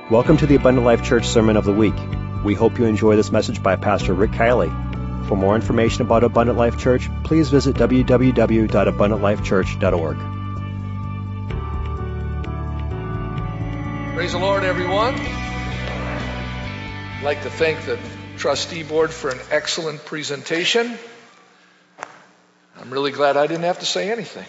Welcome to the Abundant Life Church Sermon of the Week. We hope you enjoy this message by Pastor Rick Kiley. For more information about Abundant Life Church, please visit www.abundantlifechurch.org. Praise the Lord, everyone. I'd like to thank the trustee board for an excellent presentation. I'm really glad I didn't have to say anything.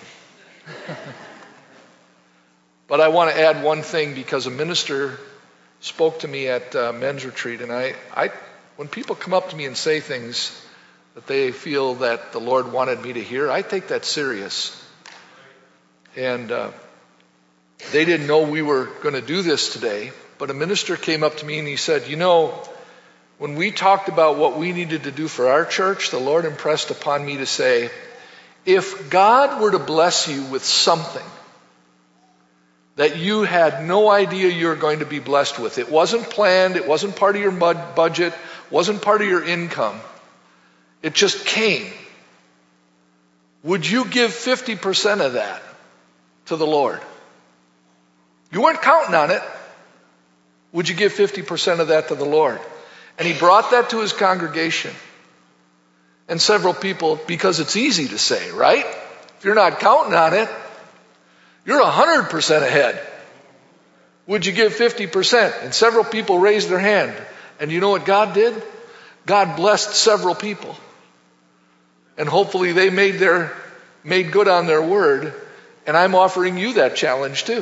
But I want to add one thing, because a minister spoke to me at men's retreat, and I when people come up to me and say things that they feel that the Lord wanted me to hear, I take that serious. And they didn't know we were going to do this today, but a minister came up to me and he said, when we talked about what we needed to do for our church, the Lord impressed upon me to say, if God were to bless you with something that you had no idea you were going to be blessed with, it wasn't planned, it wasn't part of your budget, wasn't part of your income, it just came, would you give 50% of that to the Lord? You weren't counting on it. Would you give 50% of that to the Lord? And he brought that to his congregation. And several people, because it's easy to say, right? If you're not counting on it, you're 100% ahead. Would you give 50%? And several people raised their hand. And you know what God did? God blessed several people. And hopefully they made good on their word. And I'm offering you that challenge too.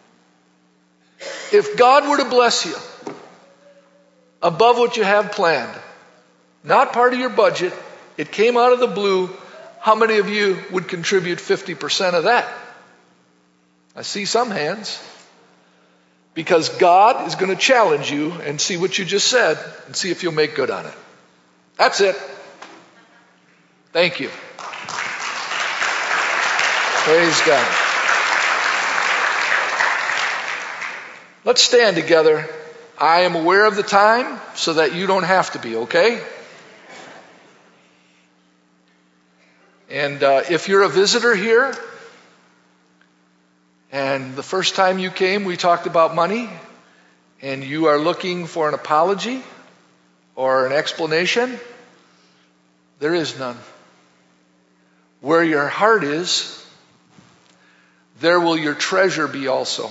If God were to bless you above what you have planned, not part of your budget, it came out of the blue, how many of you would contribute 50% of that? I see some hands. Because God is going to challenge you and see what you just said and see if you'll make good on it. That's it. Thank you. Praise God. Let's stand together. I am aware of the time so that you don't have to be, okay? And if you're a visitor here, and the first time you came we talked about money, and you are looking for an apology or an explanation, there is none. Where your heart is, there will your treasure be also.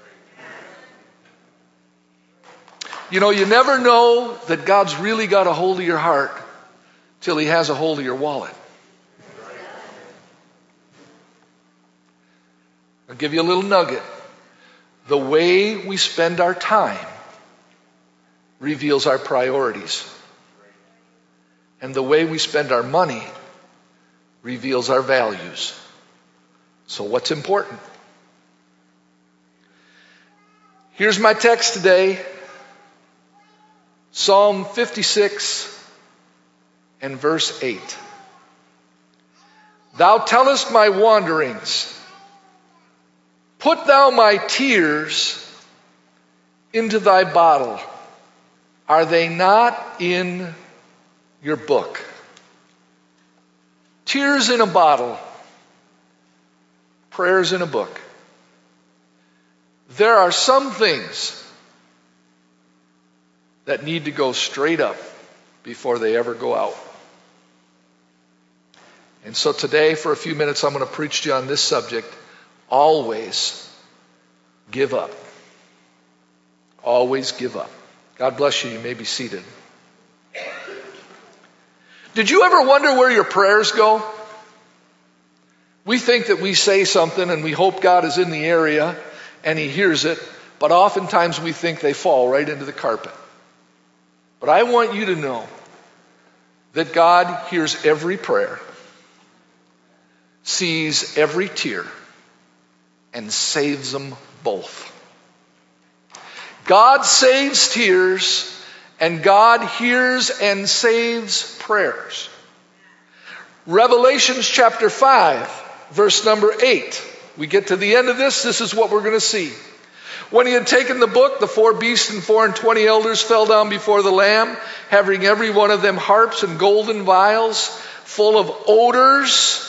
You never know that God's really got a hold of your heart till he has a hold of your wallet. I'll give you a little nugget. The way we spend our time reveals our priorities. And the way we spend our money reveals our values. So what's important? Here's my text today. Psalm 56 and verse 8. Thou tellest my wanderings. Put thou my tears into thy bottle. Are they not in your book? Tears in a bottle. Prayers in a book. There are some things that need to go straight up before they ever go out. And so today, for a few minutes, I'm going to preach to you on this subject. Always give up. Always give up. God bless you. You may be seated. Did you ever wonder where your prayers go? We think that we say something and we hope God is in the area and he hears it, but oftentimes we think they fall right into the carpet. But I want you to know that God hears every prayer, sees every tear, and saves them both. God saves tears, and God hears and saves prayers. Revelation chapter 5, verse number 8. We get to the end of this is what we're going to see. When he had taken the book, the 4 beasts and 24 elders fell down before the Lamb, having every one of them harps and golden vials full of odors,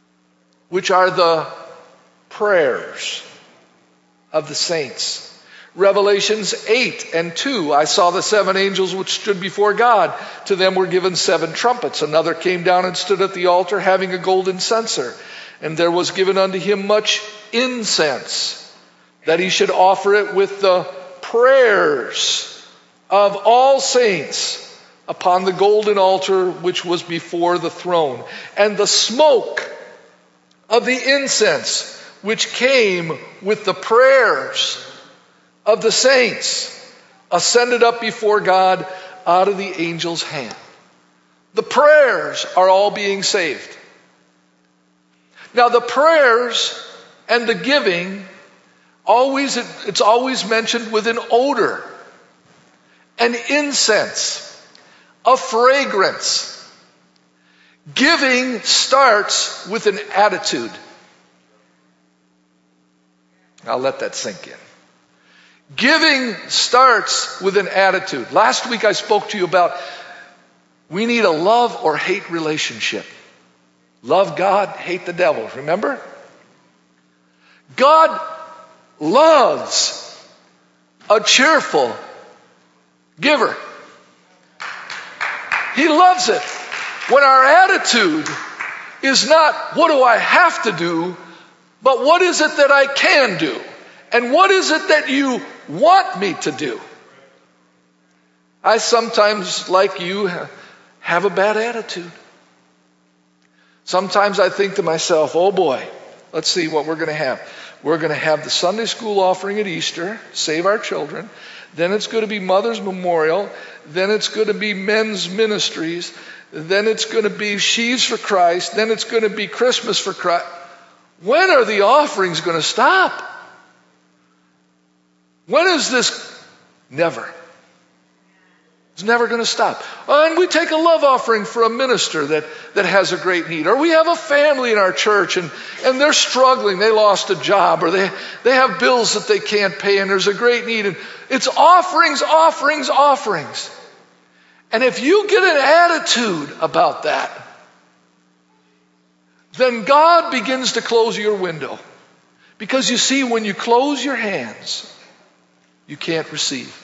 which are the prayers of the saints. Revelations 8:2, I saw the 7 angels which stood before God. To them were given 7 trumpets. Another came down and stood at the altar having a golden censer. And there was given unto him much incense, that he should offer it with the prayers of all saints upon the golden altar which was before the throne. And the smoke of the incense which came with the prayers of the saints ascended up before God out of the angel's hand. The prayers are all being saved. Now the prayers and the giving, it's always mentioned with an odor, an incense, a fragrance. Giving starts with an attitude. I'll let that sink in. Giving starts with an attitude. Last week I spoke to you about we need a love or hate relationship. Love God, hate the devil. Remember? God loves a cheerful giver. He loves it when our attitude is not, what do I have to do, but what is it that I can do? And what is it that you want me to do? I sometimes, like you, have a bad attitude. Sometimes I think to myself, oh boy, let's see what we're going to have. We're going to have the Sunday school offering at Easter, save our children. Then it's going to be Mother's Memorial. Then it's going to be men's ministries. Then it's going to be Sheaves for Christ. Then it's going to be Christmas for Christ. When are the offerings going to stop? When is this? Never. It's never going to stop. And we take a love offering for a minister that has a great need. Or we have a family in our church and they're struggling. They lost a job or they have bills that they can't pay and there's a great need. And it's offerings, offerings, offerings. And if you get an attitude about that, then God begins to close your window. Because you see, when you close your hands, you can't receive.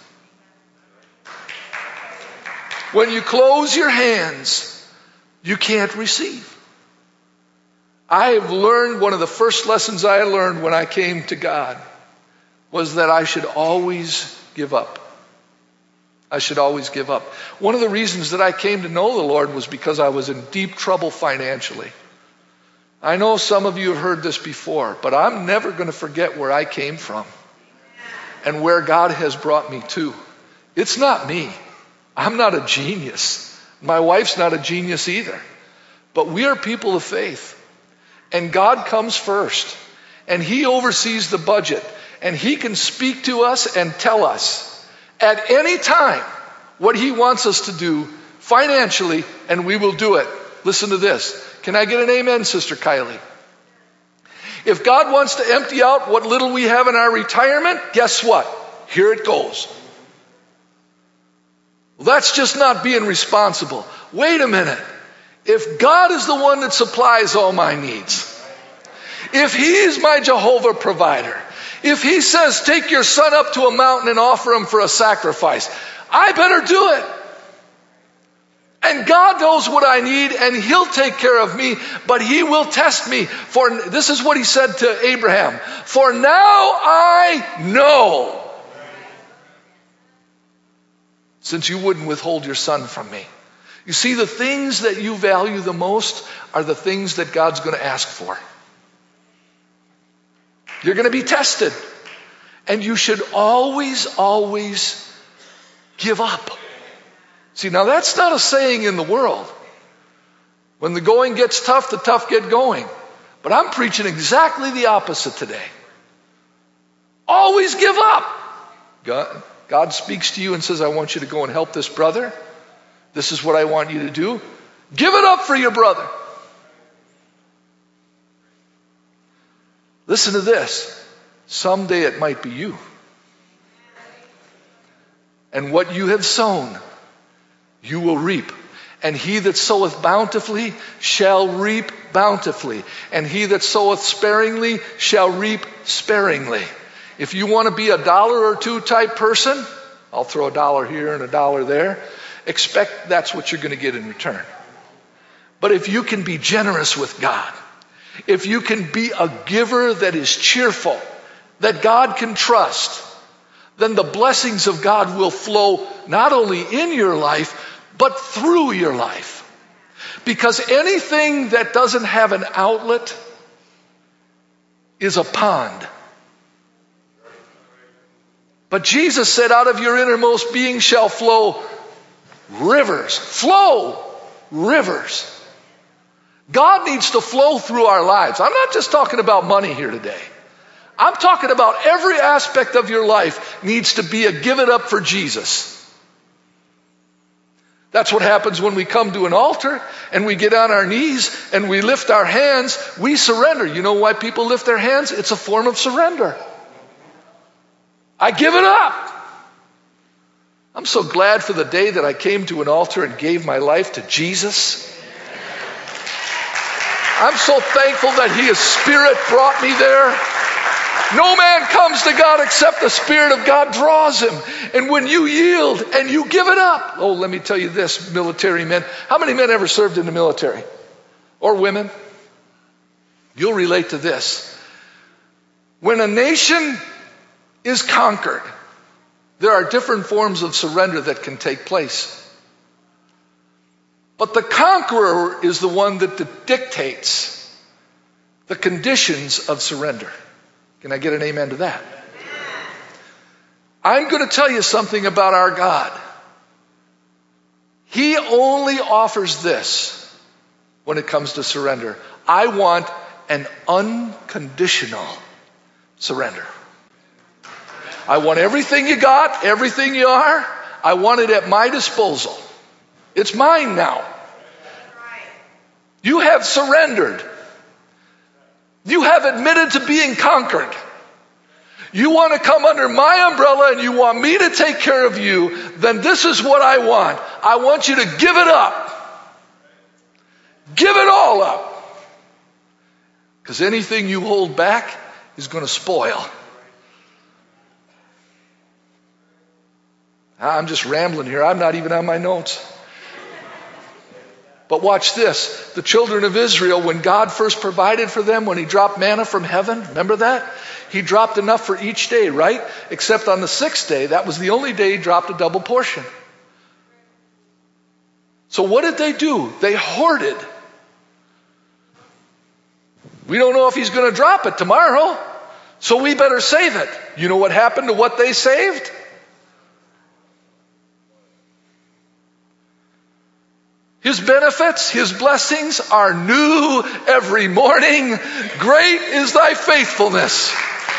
When you close your hands, you can't receive. I have learned, one of the first lessons I learned when I came to God was that I should always give up. I should always give up. One of the reasons that I came to know the Lord was because I was in deep trouble financially. I know some of you have heard this before, but I'm never going to forget where I came from and where God has brought me to. It's not me. I'm not a genius. My wife's not a genius either. But we are people of faith. And God comes first. And He oversees the budget. And He can speak to us and tell us at any time what He wants us to do financially, and we will do it. Listen to this. Can I get an amen, Sister Kylie? If God wants to empty out what little we have in our retirement, guess what? Here it goes. Well, that's just not being responsible. Wait a minute. If God is the one that supplies all my needs, if He's my Jehovah provider, if He says, take your son up to a mountain and offer him for a sacrifice, I better do it. And God knows what I need and He'll take care of me, but He will test me. For this is what He said to Abraham. For now I know, since you wouldn't withhold your son from me. You see, the things that you value the most are the things that God's going to ask for. You're going to be tested. And you should always, always give up. See, now that's not a saying in the world. When the going gets tough, the tough get going. But I'm preaching exactly the opposite today. Always give up. God speaks to you and says, I want you to go and help this brother. This is what I want you to do. Give it up for your brother. Listen to this. Someday it might be you. And what you have sown, you will reap. And he that soweth bountifully shall reap bountifully. And he that soweth sparingly shall reap sparingly. If you want to be a dollar or two type person, I'll throw a dollar here and a dollar there. Expect that's what you're going to get in return. But if you can be generous with God, if you can be a giver that is cheerful, that God can trust, then the blessings of God will flow not only in your life, but through your life. Because anything that doesn't have an outlet is a pond. But Jesus said, out of your innermost being shall flow rivers. Flow rivers. God needs to flow through our lives. I'm not just talking about money here today. I'm talking about every aspect of your life needs to be a give it up for Jesus. That's what happens when we come to an altar and we get on our knees and we lift our hands. We surrender. You know why people lift their hands? It's a form of surrender. I give it up. I'm so glad for the day that I came to an altar and gave my life to Jesus. I'm so thankful that His Spirit brought me there. No man comes to God except the Spirit of God draws him. And when you yield and you give it up. Oh, let me tell you this, military men. How many men ever served in the military? Or women? You'll relate to this. When a nation is conquered, there are different forms of surrender that can take place. But the conqueror is the one that dictates the conditions of surrender. Can I get an amen to that? I'm going to tell you something about our God. He only offers this when it comes to surrender. I want an unconditional surrender. I want everything you got, everything you are. I want it at my disposal. It's mine now. You have surrendered. You have admitted to being conquered. You want to come under my umbrella and you want me to take care of you, then this is what I want. I want you to give it up. Give it all up. Because anything you hold back is going to spoil. I'm just rambling here. I'm not even on my notes. But watch this. The children of Israel, when God first provided for them, when He dropped manna from heaven, remember that? He dropped enough for each day, right? Except on the sixth day, that was the only day He dropped a double portion. So what did they do? They hoarded. We don't know if He's going to drop it tomorrow, so we better save it. You know what happened to what they saved? His benefits, His blessings are new every morning. Great is thy faithfulness.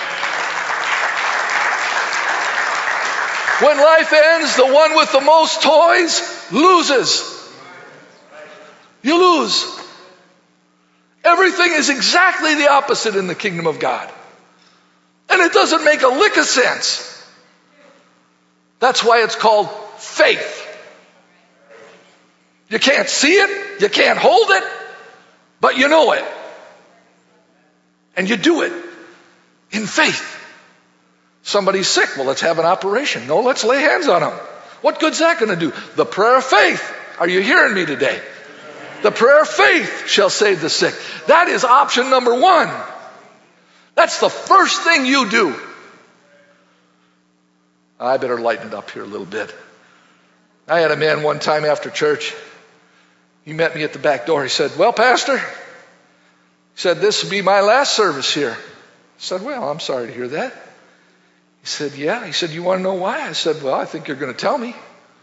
When life ends, the one with the most toys loses. You lose. Everything is exactly the opposite in the kingdom of God. And it doesn't make a lick of sense. That's why it's called faith. You can't see it, you can't hold it, but you know it. And you do it in faith. Somebody's sick, well, let's have an operation. No, let's lay hands on them. What good's that going to do? The prayer of faith. Are you hearing me today? The prayer of faith shall save the sick. That is option number one. That's the first thing you do. I better lighten it up here a little bit. I had a man one time after church. He met me at the back door. He said, well, Pastor, he said, this will be my last service here. I said, well, I'm sorry to hear that. He said, yeah. He said, you want to know why? I said, well, I think you're going to tell me.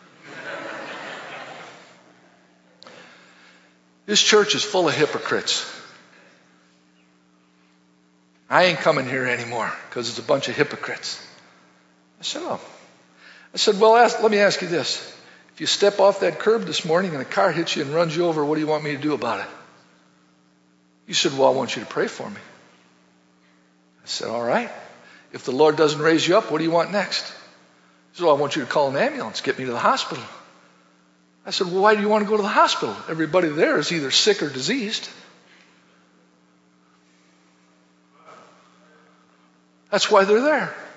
This church is full of hypocrites. I ain't coming here anymore because it's a bunch of hypocrites. I said, oh. I said, well, let me ask you this. If you step off that curb this morning and a car hits you and runs you over, what do you want me to do about it? You said, well, I want you to pray for me. I said, all right. If the Lord doesn't raise you up, what do you want next? He said, well, I want you to call an ambulance, get me to the hospital. I said, well, why do you want to go to the hospital? Everybody there is either sick or diseased. That's why they're there.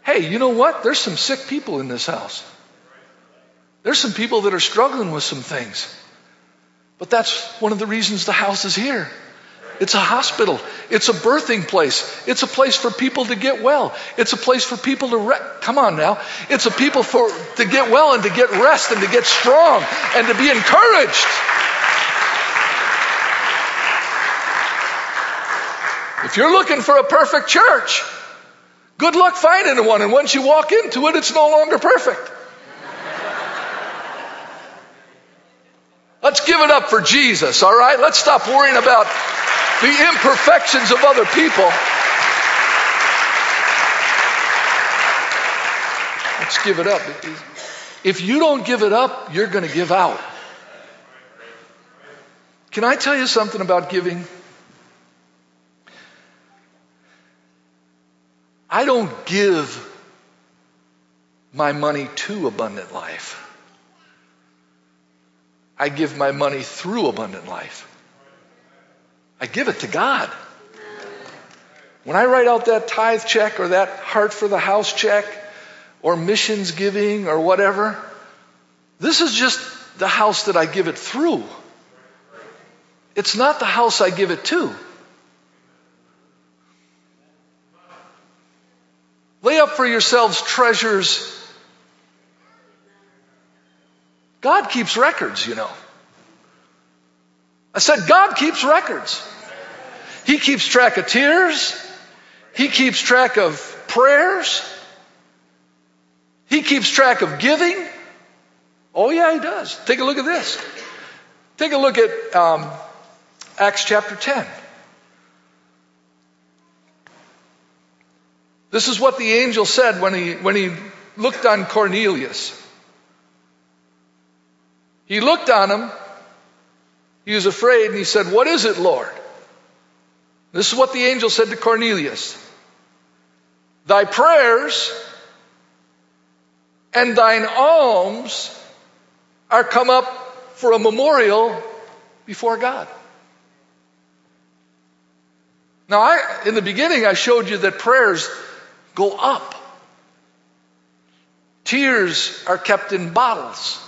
hey, you know what? There's some sick people in this house. There's some people that are struggling with some things. But that's one of the reasons the house is here. It's a hospital. It's a birthing place. It's a place for people to get well. It's a place for people to come on now. It's a people to get well and to get rest and to get strong and to be encouraged. If you're looking for a perfect church, good luck finding one. And once you walk into it, it's no longer perfect. Let's give it up for Jesus, all right? Let's stop worrying about the imperfections of other people. Let's give it up. If you don't give it up, you're going to give out. Can I tell you something about giving? I don't give my money to Abundant Life. I give my money through Abundant Life. I give it to God. When I write out that tithe check or that Heart for the House check or missions giving or whatever, this is just the house that I give it through. It's not the house I give it to. Lay up for yourselves treasures. God keeps records, you know. I said God keeps records. He keeps track of tears. He keeps track of prayers. He keeps track of giving. Oh yeah, he does. Take a look at this. Take a look at Acts chapter 10. This is what the angel said when he looked on Cornelius. He looked on him. He was afraid and he said, "What is it, Lord?" This is what the angel said to Cornelius. "Thy prayers and thine alms are come up for a memorial before God." Now, in the beginning, I showed you that prayers go up. Tears are kept in bottles.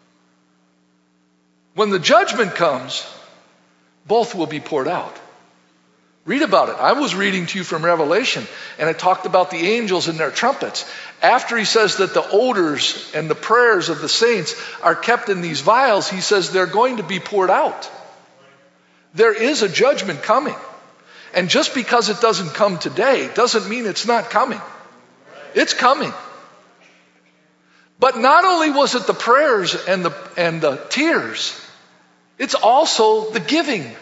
When the judgment comes, both will be poured out. Read about it. I was reading to you from Revelation, and it talked about the angels and their trumpets. After he says that the odors and the prayers of the saints are kept in these vials, he says they're going to be poured out. There is a judgment coming. And just because it doesn't come today doesn't mean it's not coming. It's coming. But not only was it the prayers and the tears, it's also the giving.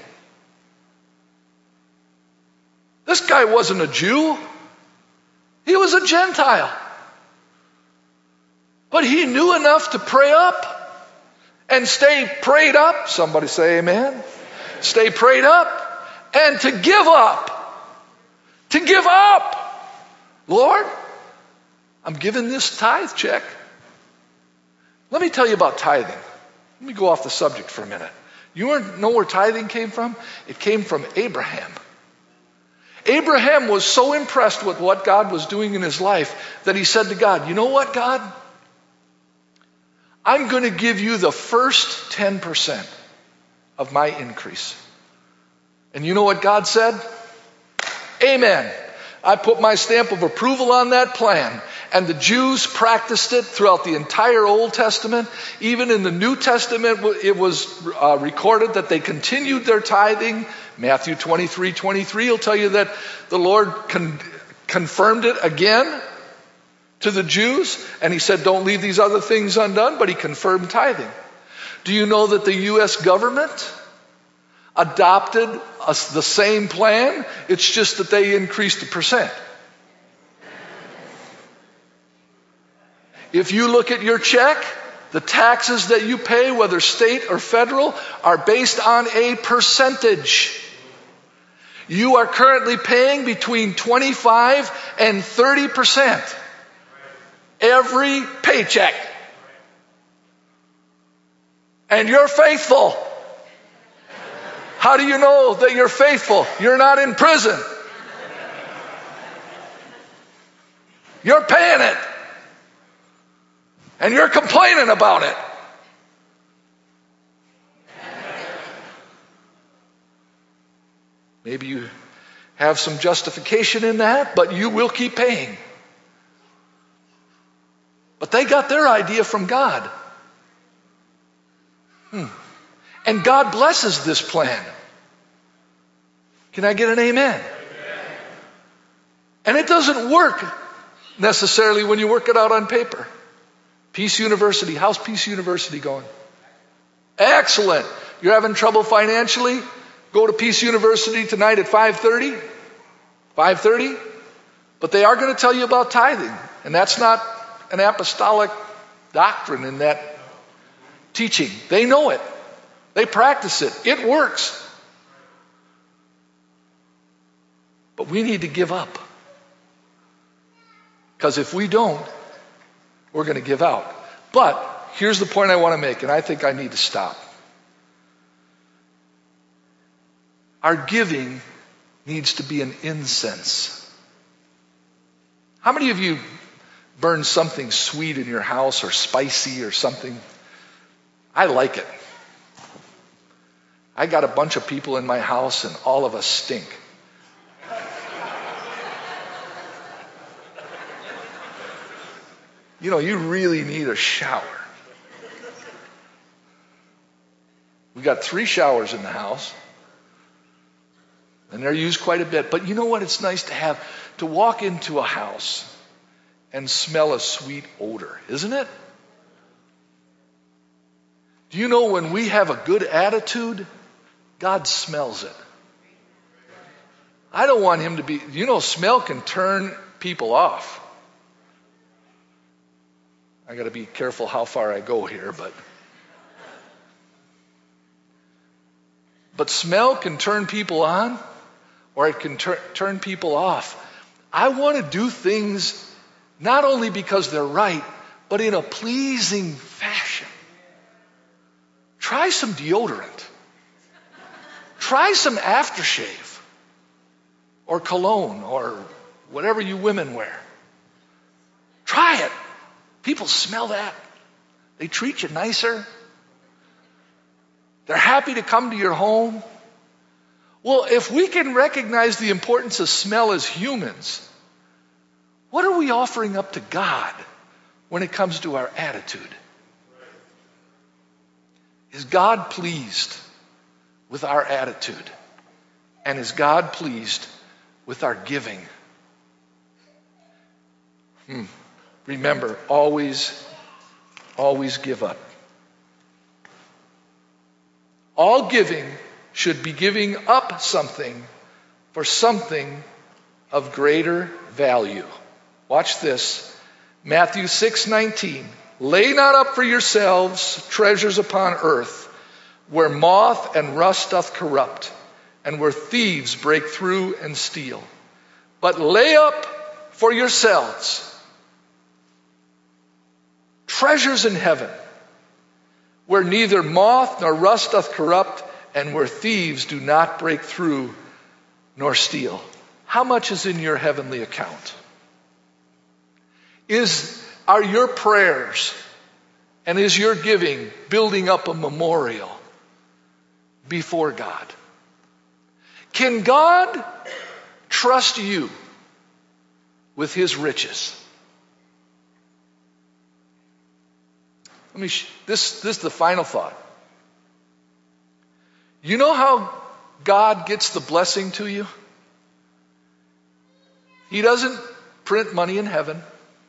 This guy wasn't a Jew. He was a Gentile. But he knew enough to pray up and stay prayed up. Somebody say amen. Stay prayed up and to give up. To give up. Lord, I'm giving this tithe check. Let me tell you about tithing. Let me go off the subject for a minute. You know where tithing came from? It came from Abraham. Abraham was so impressed with what God was doing in his life that he said to God, "You know what, God? I'm going to give you the first 10% of my increase." And you know what God said? Amen. I put my stamp of approval on that plan. And the Jews practiced it throughout the entire Old Testament. Even in the New Testament, it was recorded that they continued their tithing. Matthew 23:23 will tell you that the Lord confirmed it again to the Jews. And he said, don't leave these other things undone, but he confirmed tithing. Do you know that the U.S. government adopted the same plan? It's just that they increased the percent. If you look at your check, the taxes that you pay, whether state or federal, are based on a percentage. You are currently paying between 25 and 30% every paycheck. And you're faithful. How do you know that you're faithful? You're not in prison. You're paying it. And you're complaining about it. Maybe you have some justification in that, but you will keep paying. But they got their idea from God. And God blesses this plan. Can I get an amen? And it doesn't work necessarily when you work it out on paper. Peace University, how's Peace University going? Excellent. You're having trouble financially? Go to Peace University tonight at 5:30. 5:30. But they are going to tell you about tithing. And that's not an apostolic doctrine in that teaching. They know it. They practice it. It works. But we need to give up. Because if we don't, we're going to give out. But here's the point I want to make, and I think I need to stop. Our giving needs to be an incense. How many of you burn something sweet in your house or spicy or something? I like it. I got a bunch of people in my house and all of us stink. You know, you really need a shower. We got 3 showers in the house. And they're used quite a bit. But you know what it's nice to have? To walk into a house and smell a sweet odor, isn't it? Do you know when we have a good attitude, God smells it. I don't want him to be, you know, smell can turn people off. I got to be careful how far I go here, but smell can turn people on, or it can turn people off. I want to do things not only because they're right, but in a pleasing fashion. Try some deodorant. Try some aftershave or cologne or whatever you women wear. Try it. People smell that. They treat you nicer. They're happy to come to your home. Well, if we can recognize the importance of smell as humans, what are we offering up to God when it comes to our attitude? Is God pleased with our attitude? And is God pleased with our giving? Remember, always give up. All giving should be giving up something for something of greater value. Watch this. Matthew 6:19. Lay not up for yourselves treasures upon earth, where moth and rust doth corrupt, and where thieves break through and steal. But lay up for yourselves treasures in heaven, where neither moth nor rust doth corrupt, and where thieves do not break through nor steal. How much is in your heavenly account? Are your prayers and is your giving building up a memorial before God? Can God trust you with his riches? This is the final thought. You know how God gets the blessing to you? He doesn't print money in heaven.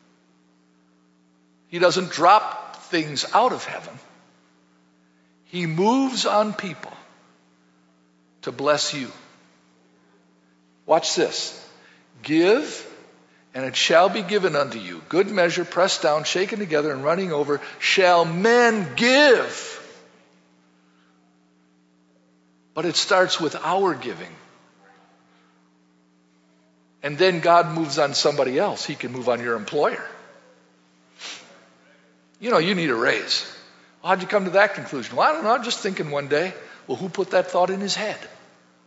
He doesn't drop things out of heaven. He moves on people to bless you. Watch this. Give, and it shall be given unto you. Good measure, pressed down, shaken together, and running over, shall men give. But it starts with our giving. And then God moves on somebody else. He can move on your employer. You know, you need a raise. Well, how'd you come to that conclusion? Well, I don't know. I'm just thinking one day. Well, who put that thought in his head?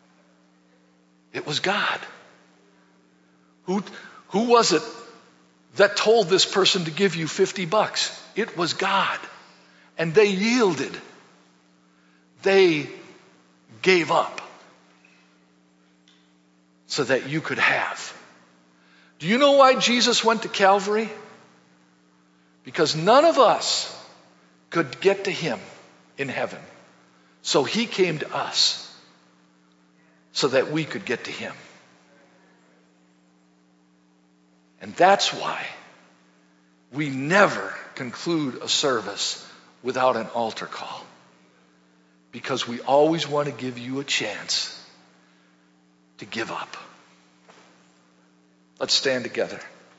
It was God. Who was it that told this person to give you $50. It was God. And they yielded. They gave up so that you could have. Do you know why Jesus went to Calvary? Because none of us could get to him in heaven. So he came to us so that we could get to him. And that's why we never conclude a service without an altar call. Because we always want to give you a chance to give up. Let's stand together.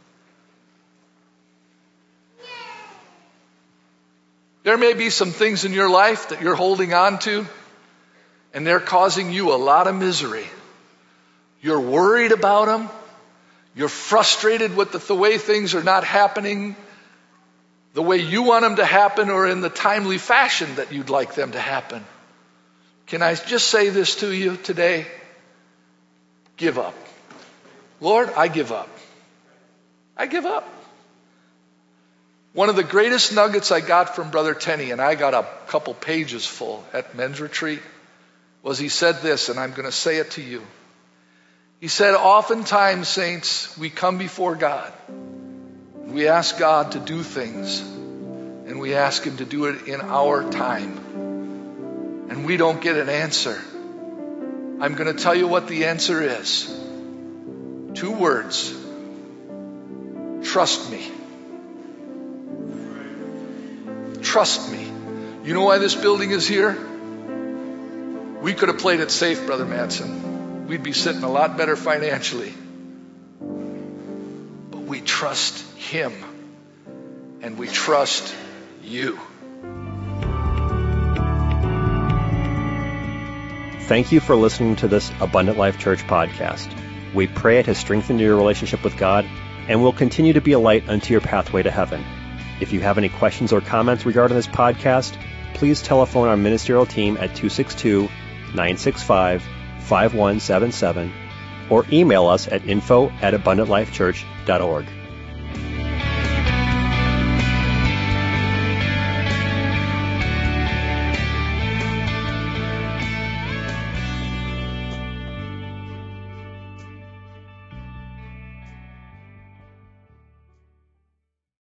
There may be some things in your life that you're holding on to, and they're causing you a lot of misery. You're worried about them. You're frustrated with the way things are not happening the way you want them to happen or in the timely fashion that you'd like them to happen. Can I just say this to you today? Give up. Lord, I give up. I give up. One of the greatest nuggets I got from Brother Tenney, and I got a couple pages full at men's retreat, was he said this, and I'm going to say it to you. He said, oftentimes, saints, we come before God. We ask God to do things, and we ask him to do it in our time. And we don't get an answer. I'm going to tell you what the answer is. 2 words. Trust me. Trust me. You know why this building is here? We could have played it safe, Brother Madsen. We'd be sitting a lot better financially. But we trust him. And we trust you. Thank you for listening to this Abundant Life Church podcast. We pray it has strengthened your relationship with God and will continue to be a light unto your pathway to heaven. If you have any questions or comments regarding this podcast, please telephone our ministerial team at 262-965-5177 or email us at info@abundantlifechurch.org.